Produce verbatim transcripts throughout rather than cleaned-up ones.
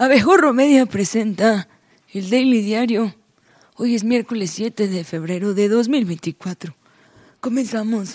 Abejorro Media presenta el Daily Diario. Hoy es miércoles siete de febrero de dos mil veinticuatro. Comenzamos.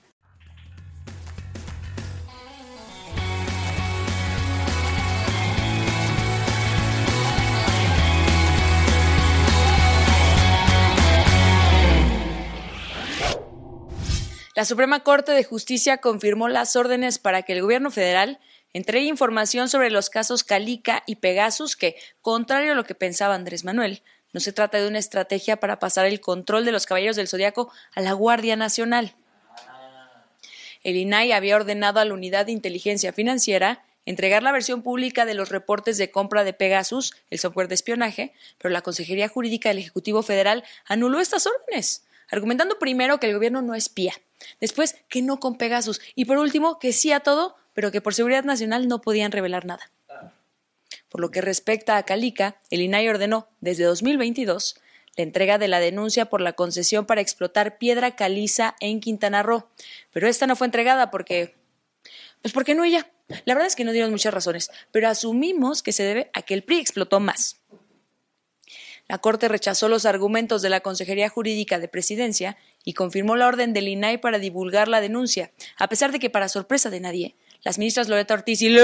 La Suprema Corte de Justicia confirmó las órdenes para que el gobierno federal entregue información sobre los casos Calica y Pegasus que, contrario a lo que pensaba Andrés Manuel, no se trata de una estrategia para pasar el control de los Caballeros del Zodiaco a la Guardia Nacional. El I N A I había ordenado a la Unidad de Inteligencia Financiera entregar la versión pública de los reportes de compra de Pegasus, el software de espionaje, pero la Consejería Jurídica del Ejecutivo Federal anuló estas órdenes, argumentando primero que el gobierno no espía, después que no con Pegasus y por último que sí a todo, pero que por seguridad nacional no podían revelar nada. Por lo que respecta a Calica, el I N A I ordenó desde dos mil veintidós la entrega de la denuncia por la concesión para explotar piedra caliza en Quintana Roo, pero esta no fue entregada porque, pues porque no ella. La verdad es que no dieron muchas razones, pero asumimos que se debe a que el P R I explotó más. La Corte rechazó los argumentos de la Consejería Jurídica de Presidencia y confirmó la orden del I N A I para divulgar la denuncia, a pesar de que, para sorpresa de nadie, las ministras Loretta Ortiz y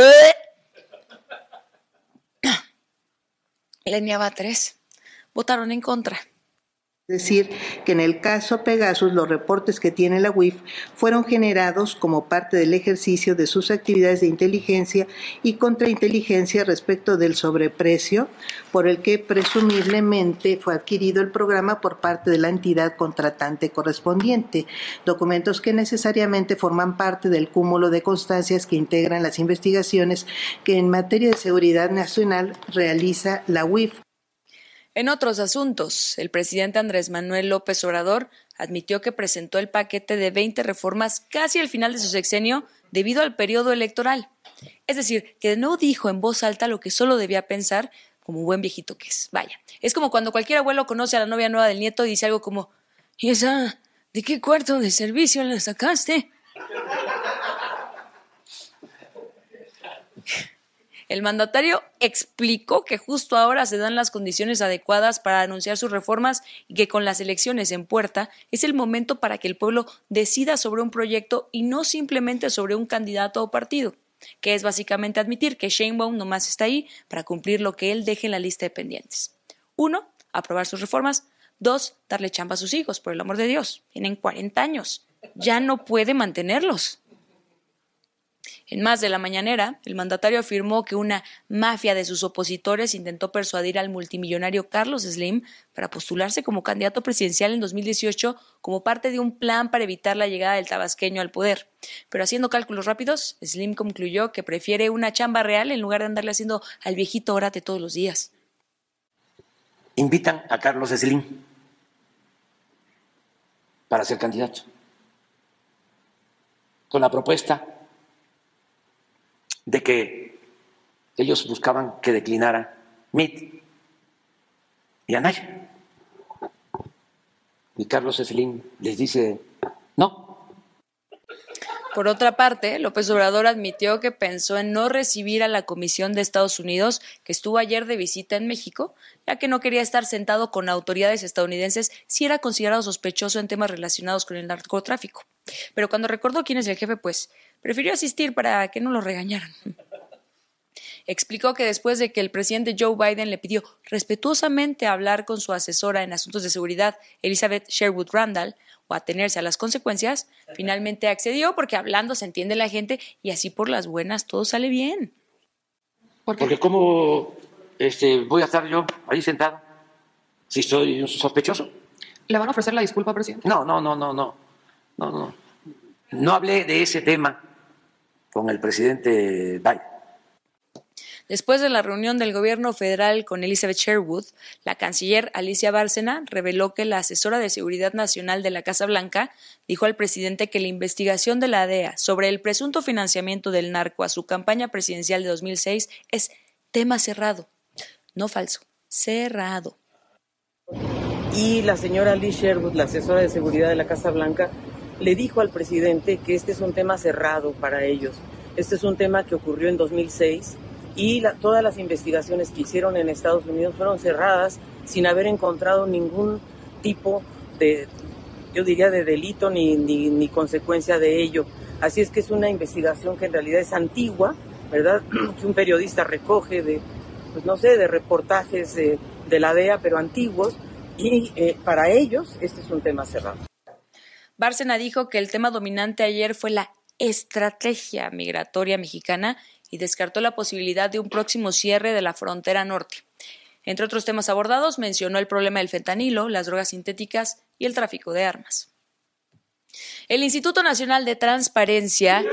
Lenia Batres votaron en contra. Es decir, que en el caso Pegasus los reportes que tiene la U I F fueron generados como parte del ejercicio de sus actividades de inteligencia y contrainteligencia respecto del sobreprecio por el que presumiblemente fue adquirido el programa por parte de la entidad contratante correspondiente, documentos que necesariamente forman parte del cúmulo de constancias que integran las investigaciones que en materia de seguridad nacional realiza la U I F. En otros asuntos, el presidente Andrés Manuel López Obrador admitió que presentó el paquete de veinte reformas casi al final de su sexenio debido al periodo electoral. Es decir, que no dijo en voz alta lo que solo debía pensar como buen viejito que es. Vaya, es como cuando cualquier abuelo conoce a la novia nueva del nieto y dice algo como: ¿y esa de qué cuarto de servicio la sacaste? El mandatario explicó que justo ahora se dan las condiciones adecuadas para anunciar sus reformas y que con las elecciones en puerta es el momento para que el pueblo decida sobre un proyecto y no simplemente sobre un candidato o partido, que es básicamente admitir que Sheinbaum nomás está ahí para cumplir lo que él deje en la lista de pendientes. Uno, aprobar sus reformas. Dos, darle chamba a sus hijos, por el amor de Dios. Tienen cuarenta años. Ya no puede mantenerlos. En más de la mañanera, el mandatario afirmó que una mafia de sus opositores intentó persuadir al multimillonario Carlos Slim para postularse como candidato presidencial en dos mil dieciocho como parte de un plan para evitar la llegada del tabasqueño al poder. Pero haciendo cálculos rápidos, Slim concluyó que prefiere una chamba real en lugar de andarle haciendo al viejito orate todos los días. Invitan a Carlos Slim para ser candidato con la propuesta de que ellos buscaban que declinara Mitt y Anaya. Y Carlos Slim les dice no. Por otra parte, López Obrador admitió que pensó en no recibir a la Comisión de Estados Unidos, que estuvo ayer de visita en México, ya que no quería estar sentado con autoridades estadounidenses si era considerado sospechoso en temas relacionados con el narcotráfico. Pero cuando recordó quién es el jefe, pues prefirió asistir para que no lo regañaran. Explicó que después de que el presidente Joe Biden le pidió respetuosamente hablar con su asesora en asuntos de seguridad, Elizabeth Sherwood Randall, o atenerse a las consecuencias, finalmente accedió porque hablando se entiende la gente y así por las buenas todo sale bien. Porque ¿cómo este, voy a estar yo ahí sentado si soy un sospechoso? ¿Le van a ofrecer la disculpa, presidente? No, no, no, no, no, no, no. No hablé de ese tema con el presidente Biden. Después de la reunión del gobierno federal con Elizabeth Sherwood, la canciller Alicia Bárcena reveló que la asesora de Seguridad Nacional de la Casa Blanca dijo al presidente que la investigación de la D E A sobre el presunto financiamiento del narco a su campaña presidencial de dos mil seis es tema cerrado, no falso, cerrado. Y la señora Liz Sherwood, la asesora de seguridad de la Casa Blanca, le dijo al presidente que este es un tema cerrado para ellos. Este es un tema que ocurrió en dos mil seis y la, todas las investigaciones que hicieron en Estados Unidos fueron cerradas sin haber encontrado ningún tipo de, yo diría, de delito ni, ni, ni consecuencia de ello. Así es que es una investigación que en realidad es antigua, ¿verdad? Que un periodista recoge de, pues no sé, de reportajes de, de la D E A, pero antiguos, y eh, para ellos este es un tema cerrado. Bárcena dijo que el tema dominante ayer fue la estrategia migratoria mexicana y descartó la posibilidad de un próximo cierre de la frontera norte. Entre otros temas abordados, mencionó el problema del fentanilo, las drogas sintéticas y el tráfico de armas. El Instituto Nacional de Transparencia,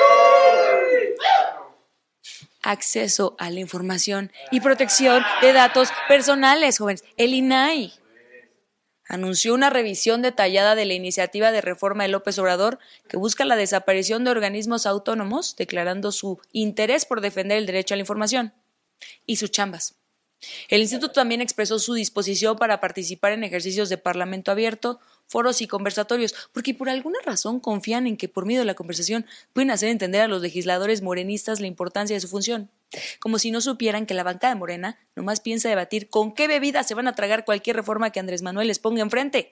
Acceso a la Información y Protección de Datos Personales, jóvenes, el I N A I, anunció una revisión detallada de la iniciativa de reforma de López Obrador que busca la desaparición de organismos autónomos, declarando su interés por defender el derecho a la información y sus chambas. El instituto también expresó su disposición para participar en ejercicios de parlamento abierto, foros y conversatorios, porque por alguna razón confían en que por medio de la conversación pueden hacer entender a los legisladores morenistas la importancia de su función. Como si no supieran que la bancada de Morena nomás piensa debatir con qué bebida se van a tragar cualquier reforma que Andrés Manuel les ponga enfrente.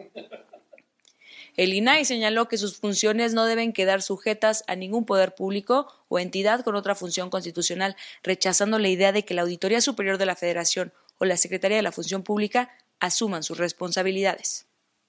El I N A I señaló que sus funciones no deben quedar sujetas a ningún poder público o entidad con otra función constitucional, rechazando la idea de que la Auditoría Superior de la Federación o la Secretaría de la Función Pública asuman sus responsabilidades.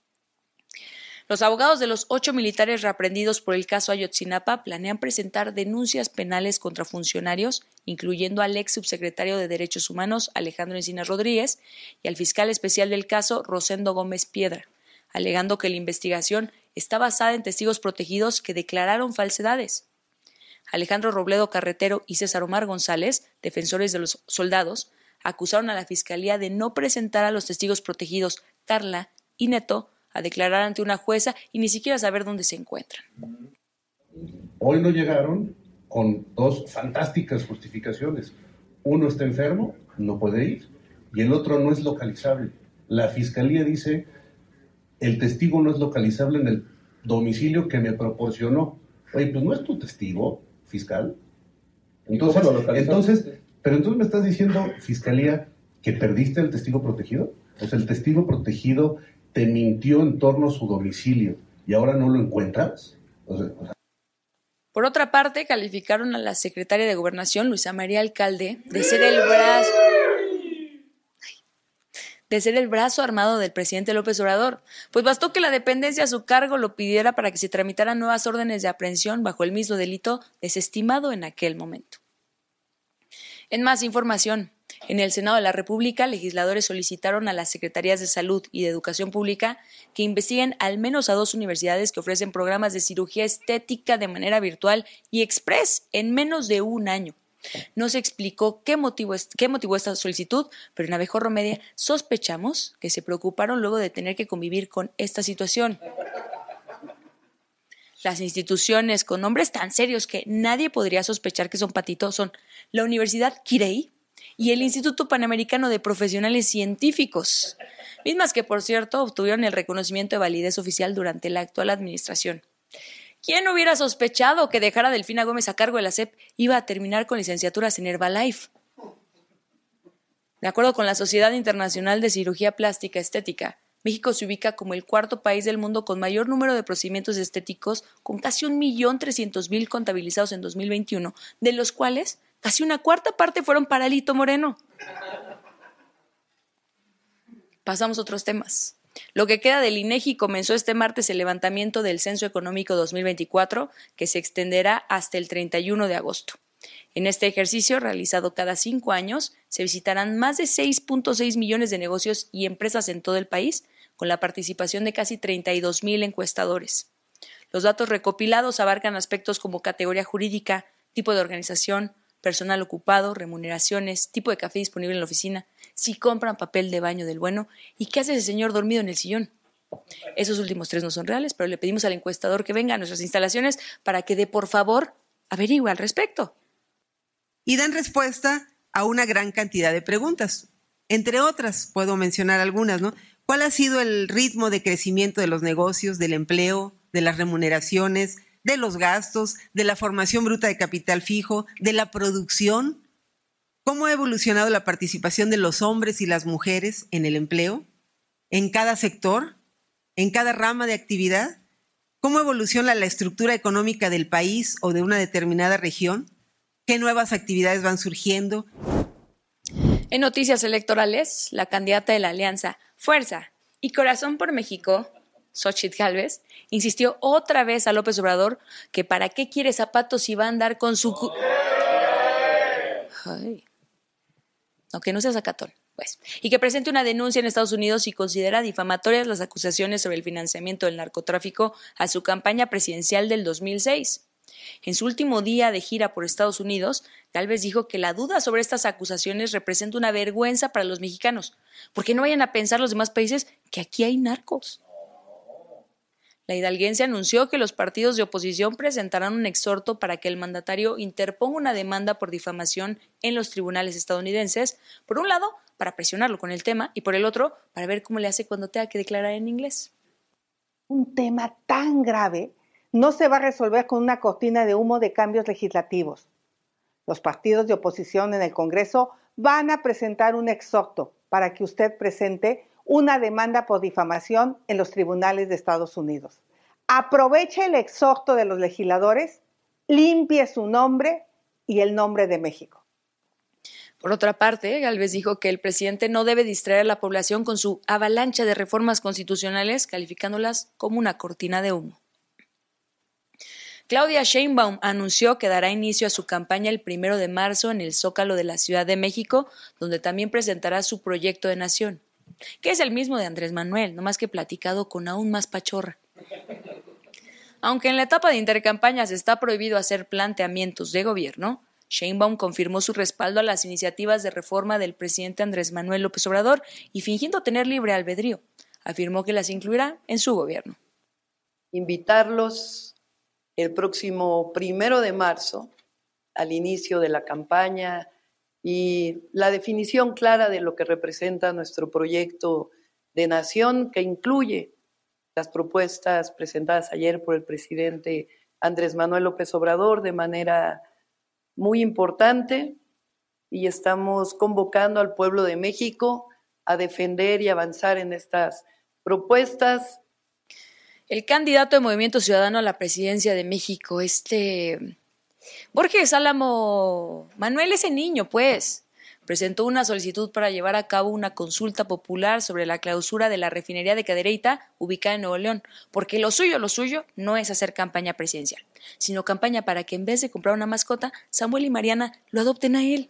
Los abogados de los ocho militares reaprendidos por el caso Ayotzinapa planean presentar denuncias penales contra funcionarios, incluyendo al ex subsecretario de Derechos Humanos, Alejandro Encinas Rodríguez, y al fiscal especial del caso, Rosendo Gómez Piedra, alegando que la investigación está basada en testigos protegidos que declararon falsedades. Alejandro Robledo Carretero y César Omar González, defensores de los soldados, acusaron a la Fiscalía de no presentar a los testigos protegidos Carla y Neto a declarar ante una jueza y ni siquiera saber dónde se encuentran. Hoy no llegaron con dos fantásticas justificaciones. Uno está enfermo, no puede ir, y el otro no es localizable. La Fiscalía dice, el testigo no es localizable en el domicilio que me proporcionó. Oye, pues no es tu testigo, fiscal. Entonces, entonces, pero entonces me estás diciendo, Fiscalía, que perdiste al testigo protegido. O sea, el testigo protegido te mintió en torno a su domicilio y ahora no lo encuentras. O sea, o sea. Por otra parte, calificaron a la secretaria de Gobernación, Luisa María Alcalde, de ser el brazo, de ser el brazo armado del presidente López Obrador, pues bastó que la dependencia a su cargo lo pidiera para que se tramitaran nuevas órdenes de aprehensión bajo el mismo delito desestimado en aquel momento. En más información, en el Senado de la República, legisladores solicitaron a las Secretarías de Salud y de Educación Pública que investiguen al menos a dos universidades que ofrecen programas de cirugía estética de manera virtual y express en menos de un año. No se explicó qué motivó, qué motivó esta solicitud, pero en Abejorro Media sospechamos que se preocuparon luego de tener que convivir con esta situación. Las instituciones con nombres tan serios que nadie podría sospechar que son patitos son la Universidad Quirey y el Instituto Panamericano de Profesionales Científicos, mismas que, por cierto, obtuvieron el reconocimiento de validez oficial durante la actual administración. ¿Quién hubiera sospechado que dejar a Delfina Gómez a cargo de la S E P iba a terminar con licenciaturas en Herbalife? De acuerdo con la Sociedad Internacional de Cirugía Plástica Estética, México se ubica como el cuarto país del mundo con mayor número de procedimientos estéticos, con casi un millón trescientos mil contabilizados en dos mil veintiuno, de los cuales casi una cuarta parte fueron para Alito Moreno. Pasamos a otros temas. Lo que queda del INEGI comenzó este martes el levantamiento del Censo Económico dos mil veinticuatro, que se extenderá hasta el treinta y uno de agosto. En este ejercicio, realizado cada cinco años, se visitarán más de seis punto seis millones de negocios y empresas en todo el país, con la participación de casi treinta y dos mil encuestadores. Los datos recopilados abarcan aspectos como categoría jurídica, tipo de organización, personal ocupado, remuneraciones, tipo de café disponible en la oficina, si compran papel de baño del bueno y qué hace ese señor dormido en el sillón. Esos últimos tres no son reales, pero le pedimos al encuestador que venga a nuestras instalaciones para que dé, por favor, averigüe al respecto. Y dan respuesta a una gran cantidad de preguntas. Entre otras, puedo mencionar algunas, ¿no? ¿Cuál ha sido el ritmo de crecimiento de los negocios, del empleo, de las remuneraciones, de los gastos, de la formación bruta de capital fijo, de la producción? ¿Cómo ha evolucionado la participación de los hombres y las mujeres en el empleo? ¿En cada sector? ¿En cada rama de actividad? ¿Cómo evoluciona la estructura económica del país o de una determinada región? ¿Qué nuevas actividades van surgiendo? En noticias electorales, la candidata de la Alianza Fuerza y Corazón por México, Xóchitl Gálvez, insistió otra vez a López Obrador que para qué quiere zapatos si va a andar con su... Cu- Ay. No, que no sea sacatón, pues. Y que presente una denuncia en Estados Unidos y considera difamatorias las acusaciones sobre el financiamiento del narcotráfico a su campaña presidencial del dos mil seis. En su último día de gira por Estados Unidos, Gálvez dijo que la duda sobre estas acusaciones representa una vergüenza para los mexicanos, porque no vayan a pensar los demás países que aquí hay narcos. La hidalguense anunció que los partidos de oposición presentarán un exhorto para que el mandatario interponga una demanda por difamación en los tribunales estadounidenses, por un lado, para presionarlo con el tema, y por el otro, para ver cómo le hace cuando tenga que declarar en inglés. Un tema tan grave no se va a resolver con una cortina de humo de cambios legislativos. Los partidos de oposición en el Congreso van a presentar un exhorto para que usted presente una demanda por difamación en los tribunales de Estados Unidos. Aproveche el exhorto de los legisladores, limpie su nombre y el nombre de México. Por otra parte, Gálvez dijo que el presidente no debe distraer a la población con su avalancha de reformas constitucionales, calificándolas como una cortina de humo. Claudia Sheinbaum anunció que dará inicio a su campaña el primero de marzo en el Zócalo de la Ciudad de México, donde también presentará su proyecto de nación, que es el mismo de Andrés Manuel, nomás que platicado con aún más pachorra. Aunque en la etapa de intercampañas está prohibido hacer planteamientos de gobierno, Sheinbaum confirmó su respaldo a las iniciativas de reforma del presidente Andrés Manuel López Obrador y, fingiendo tener libre albedrío, afirmó que las incluirá en su gobierno. Invitarlos el próximo primero de marzo, al inicio de la campaña, y la definición clara de lo que representa nuestro proyecto de nación, que incluye las propuestas presentadas ayer por el presidente Andrés Manuel López Obrador de manera muy importante, y estamos convocando al pueblo de México a defender y avanzar en estas propuestas. El candidato de Movimiento Ciudadano a la presidencia de México, este... Borges Álamo Manuel, ese niño, pues, presentó una solicitud para llevar a cabo una consulta popular sobre la clausura de la refinería de Cadereyta, ubicada en Nuevo León, porque lo suyo, lo suyo, no es hacer campaña presidencial, sino campaña para que en vez de comprar una mascota, Samuel y Mariana lo adopten a él.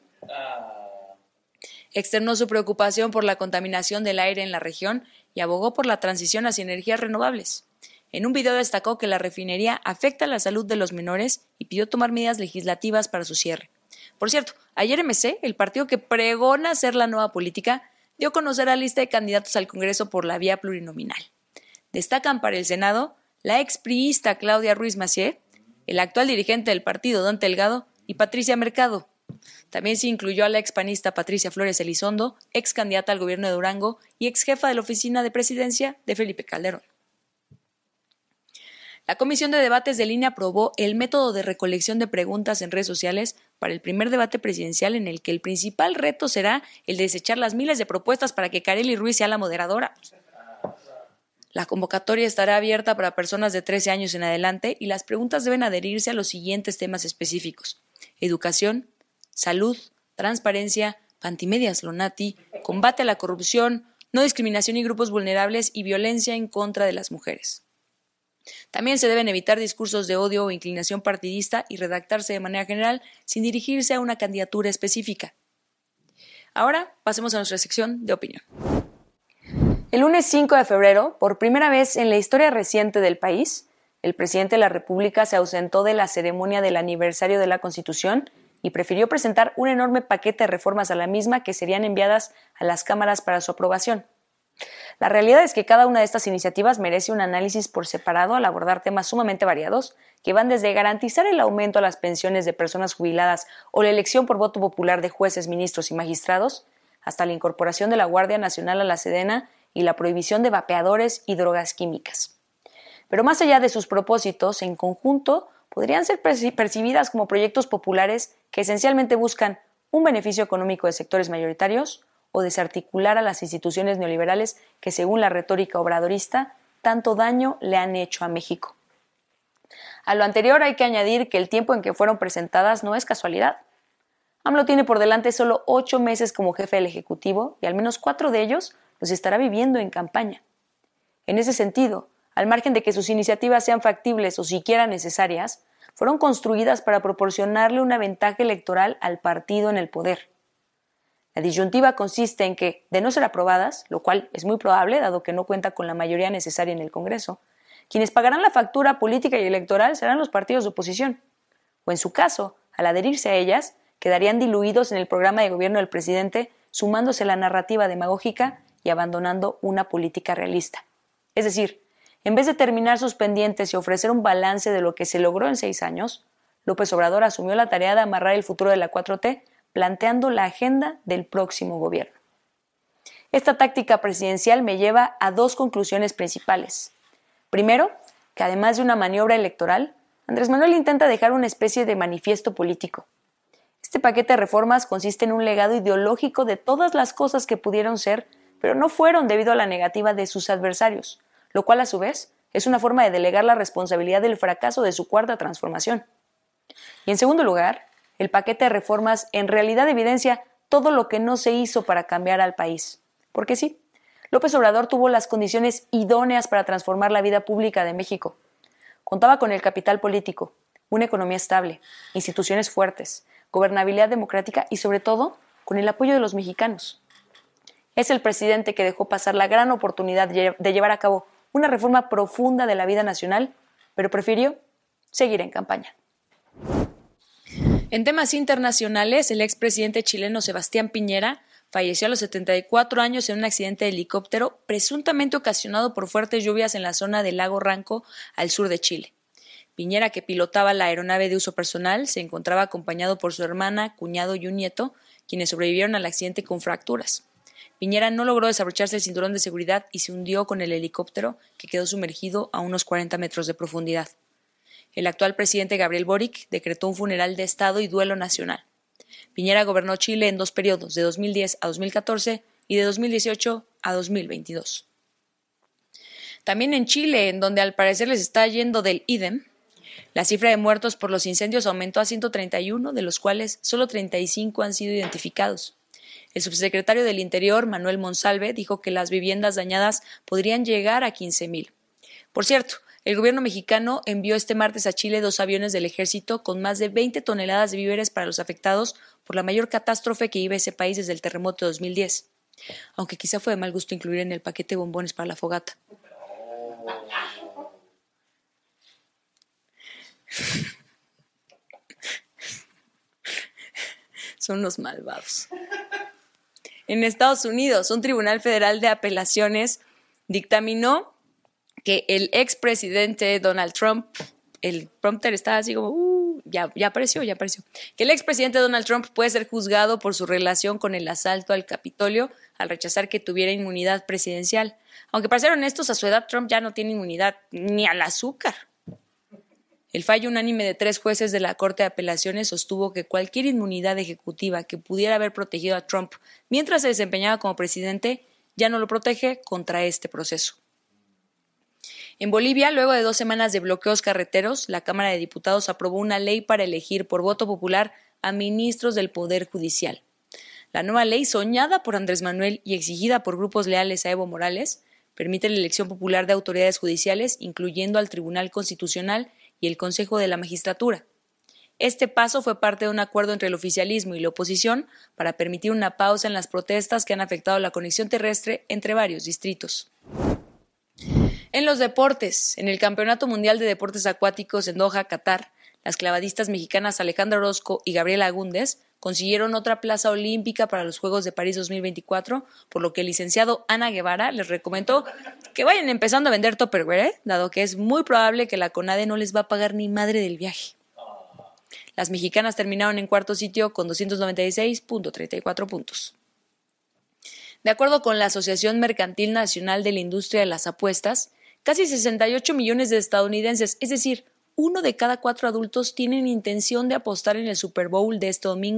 Externó su preocupación por la contaminación del aire en la región y abogó por la transición hacia energías renovables. En un video destacó que la refinería afecta la salud de los menores y pidió tomar medidas legislativas para su cierre. Por cierto, ayer M C, el partido que pregona ser la nueva política, dio a conocer la lista de candidatos al Congreso por la vía plurinominal. Destacan para el Senado la expriista Claudia Ruiz Massieu, el actual dirigente del partido Don Delgado y Patricia Mercado. También se incluyó a la expanista Patricia Flores Elizondo, ex candidata al gobierno de Durango y ex jefa de la oficina de presidencia de Felipe Calderón. La Comisión de Debates de Línea aprobó el método de recolección de preguntas en redes sociales para el primer debate presidencial, en el que el principal reto será el de desechar las miles de propuestas para que Kareli Ruiz sea la moderadora. La convocatoria estará abierta para personas de trece años en adelante y las preguntas deben adherirse a los siguientes temas específicos: educación, salud, transparencia, Pantimedias Lonati, combate a la corrupción, no discriminación y grupos vulnerables y violencia en contra de las mujeres. También se deben evitar discursos de odio o inclinación partidista y redactarse de manera general sin dirigirse a una candidatura específica. Ahora pasemos a nuestra sección de opinión. El lunes cinco de febrero, por primera vez en la historia reciente del país, el presidente de la República se ausentó de la ceremonia del aniversario de la Constitución y prefirió presentar un enorme paquete de reformas a la misma que serían enviadas a las cámaras para su aprobación. La realidad es que cada una de estas iniciativas merece un análisis por separado al abordar temas sumamente variados que van desde garantizar el aumento a las pensiones de personas jubiladas o la elección por voto popular de jueces, ministros y magistrados, hasta la incorporación de la Guardia Nacional a la Sedena y la prohibición de vapeadores y drogas químicas. Pero más allá de sus propósitos, en conjunto podrían ser percibidas como proyectos populares que esencialmente buscan un beneficio económico de sectores mayoritarios o desarticular a las instituciones neoliberales que, según la retórica obradorista, tanto daño le han hecho a México. A lo anterior hay que añadir que el tiempo en que fueron presentadas no es casualidad. AMLO tiene por delante solo ocho meses como jefe del Ejecutivo y al menos cuatro de ellos los estará viviendo en campaña. En ese sentido, al margen de que sus iniciativas sean factibles o siquiera necesarias, fueron construidas para proporcionarle una ventaja electoral al partido en el poder. La disyuntiva consiste en que, de no ser aprobadas, lo cual es muy probable dado que no cuenta con la mayoría necesaria en el Congreso, quienes pagarán la factura política y electoral serán los partidos de oposición. O en su caso, al adherirse a ellas, quedarían diluidos en el programa de gobierno del presidente, sumándose a la narrativa demagógica y abandonando una política realista. Es decir, en vez de terminar sus pendientes y ofrecer un balance de lo que se logró en seis años, López Obrador asumió la tarea de amarrar el futuro de la cuatro T, planteando la agenda del próximo gobierno. Esta táctica presidencial me lleva a dos conclusiones principales. Primero, que además de una maniobra electoral, Andrés Manuel intenta dejar una especie de manifiesto político. Este paquete de reformas consiste en un legado ideológico de todas las cosas que pudieron ser, pero no fueron debido a la negativa de sus adversarios, lo cual a su vez es una forma de delegar la responsabilidad del fracaso de su cuarta transformación. Y en segundo lugar, el paquete de reformas en realidad evidencia todo lo que no se hizo para cambiar al país. Porque sí, López Obrador tuvo las condiciones idóneas para transformar la vida pública de México. Contaba con el capital político, una economía estable, instituciones fuertes, gobernabilidad democrática y, sobre todo, con el apoyo de los mexicanos. Es el presidente que dejó pasar la gran oportunidad de llevar a cabo una reforma profunda de la vida nacional, pero prefirió seguir en campaña. En temas internacionales, el expresidente chileno Sebastián Piñera falleció a los setenta y cuatro años en un accidente de helicóptero presuntamente ocasionado por fuertes lluvias en la zona del lago Ranco, al sur de Chile. Piñera, que pilotaba la aeronave de uso personal, se encontraba acompañado por su hermana, cuñado y un nieto, quienes sobrevivieron al accidente con fracturas. Piñera no logró desabrocharse el cinturón de seguridad y se hundió con el helicóptero, que quedó sumergido a unos cuarenta metros de profundidad. El actual presidente Gabriel Boric decretó un funeral de Estado y duelo nacional. Piñera gobernó Chile en dos periodos, de dos mil diez a dos mil catorce y de dos mil dieciocho a dos mil veintidós. También en Chile, en donde al parecer les está yendo del idem, la cifra de muertos por los incendios aumentó a ciento treinta y uno, de los cuales solo treinta y cinco han sido identificados. El subsecretario del Interior, Manuel Monsalve, dijo que las viviendas dañadas podrían llegar a quince mil. Por cierto, el gobierno mexicano envió este martes a Chile dos aviones del ejército con más de veinte toneladas de víveres para los afectados por la mayor catástrofe que vive ese país desde el terremoto de dos mil diez. Aunque quizá fue de mal gusto incluir en el paquete bombones para la fogata. Son los malvados. En Estados Unidos, un tribunal federal de apelaciones dictaminó que el expresidente Donald Trump, el prompter está así como, uh, ya, ya apareció, ya apareció, que el expresidente Donald Trump puede ser juzgado por su relación con el asalto al Capitolio al rechazar que tuviera inmunidad presidencial. Aunque para ser honestos, a su edad Trump ya no tiene inmunidad ni al azúcar. El fallo unánime de tres jueces de la Corte de Apelaciones sostuvo que cualquier inmunidad ejecutiva que pudiera haber protegido a Trump mientras se desempeñaba como presidente ya no lo protege contra este proceso. En Bolivia, luego de dos semanas de bloqueos carreteros, la Cámara de Diputados aprobó una ley para elegir por voto popular a ministros del Poder Judicial. La nueva ley, soñada por Andrés Manuel y exigida por grupos leales a Evo Morales, permite la elección popular de autoridades judiciales, incluyendo al Tribunal Constitucional y el Consejo de la Magistratura. Este paso fue parte de un acuerdo entre el oficialismo y la oposición para permitir una pausa en las protestas que han afectado la conexión terrestre entre varios distritos. En los deportes, en el Campeonato Mundial de Deportes Acuáticos en Doha, Qatar, las clavadistas mexicanas Alejandra Orozco y Gabriela Agúndez consiguieron otra plaza olímpica para los Juegos de París dos mil veinticuatro, por lo que el licenciado Ana Guevara les recomendó que vayan empezando a vender Tupperware, ¿eh? Dado que es muy probable que la CONADE no les va a pagar ni madre del viaje. Las mexicanas terminaron en cuarto sitio con doscientos noventa y seis punto treinta y cuatro puntos. De acuerdo con la Asociación Mercantil Nacional de la Industria de las Apuestas, casi sesenta y ocho millones de estadounidenses, es decir, uno de cada cuatro adultos, tienen intención de apostar en el Super Bowl de este domingo,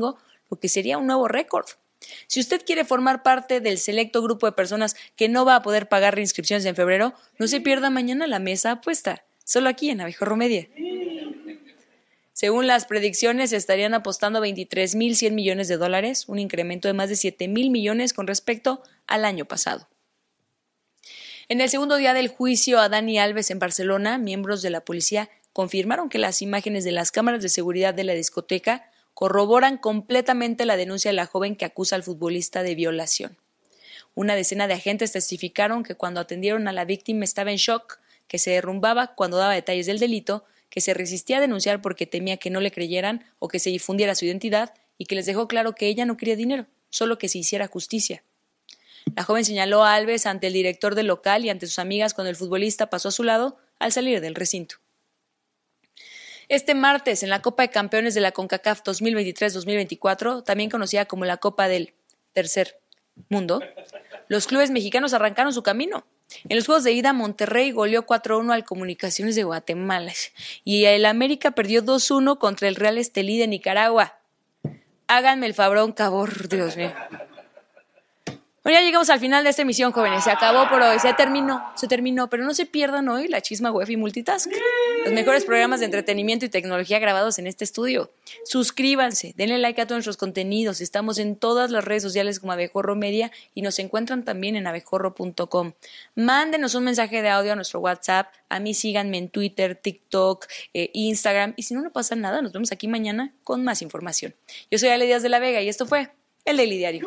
lo que sería un nuevo récord. Si usted quiere formar parte del selecto grupo de personas que no va a poder pagar reinscripciones en febrero, no se pierda mañana la mesa apuesta, solo aquí en Abejorro Media. Según las predicciones, estarían apostando veintitrés mil cien millones de dólares, un incremento de más de siete mil millones con respecto al año pasado. En el segundo día del juicio a Dani Alves en Barcelona, miembros de la policía confirmaron que las imágenes de las cámaras de seguridad de la discoteca corroboran completamente la denuncia de la joven que acusa al futbolista de violación. Una decena de agentes testificaron que cuando atendieron a la víctima estaba en shock, que se derrumbaba cuando daba detalles del delito, que se resistía a denunciar porque temía que no le creyeran o que se difundiera su identidad y que les dejó claro que ella no quería dinero, solo que se hiciera justicia. La joven señaló a Alves ante el director del local y ante sus amigas cuando el futbolista pasó a su lado al salir del recinto. Este martes, en la Copa de Campeones de la CONCACAF dos mil veintitrés dos mil veinticuatro, también conocida como la Copa del Tercer Mundo, los clubes mexicanos arrancaron su camino. En los juegos de ida, Monterrey goleó cuatro a uno al Comunicaciones de Guatemala y el América perdió dos a uno contra el Real Estelí de Nicaragua. Háganme el fabrón, cabor, Dios mío. Bueno, ya llegamos al final de esta emisión, jóvenes. Se acabó por hoy, se terminó, se terminó, pero no se pierdan hoy la Chisma Web y Multitask, los mejores programas de entretenimiento y tecnología grabados en este estudio. Suscríbanse, denle like a todos nuestros contenidos. Estamos en todas las redes sociales como Abejorro Media y nos encuentran también en abejorro punto com. Mándenos un mensaje de audio a nuestro WhatsApp. A mí síganme en Twitter, TikTok, eh, Instagram. Y si no, no pasa nada, nos vemos aquí mañana con más información. Yo soy Ale Díaz de la Vega y esto fue El Daily Diario.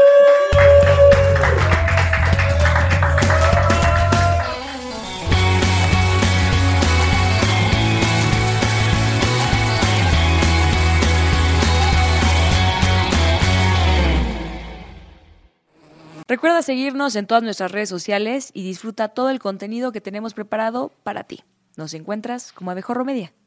Recuerda seguirnos en todas nuestras redes sociales y disfruta todo el contenido que tenemos preparado para ti. Nos encuentras como Abejorro Media.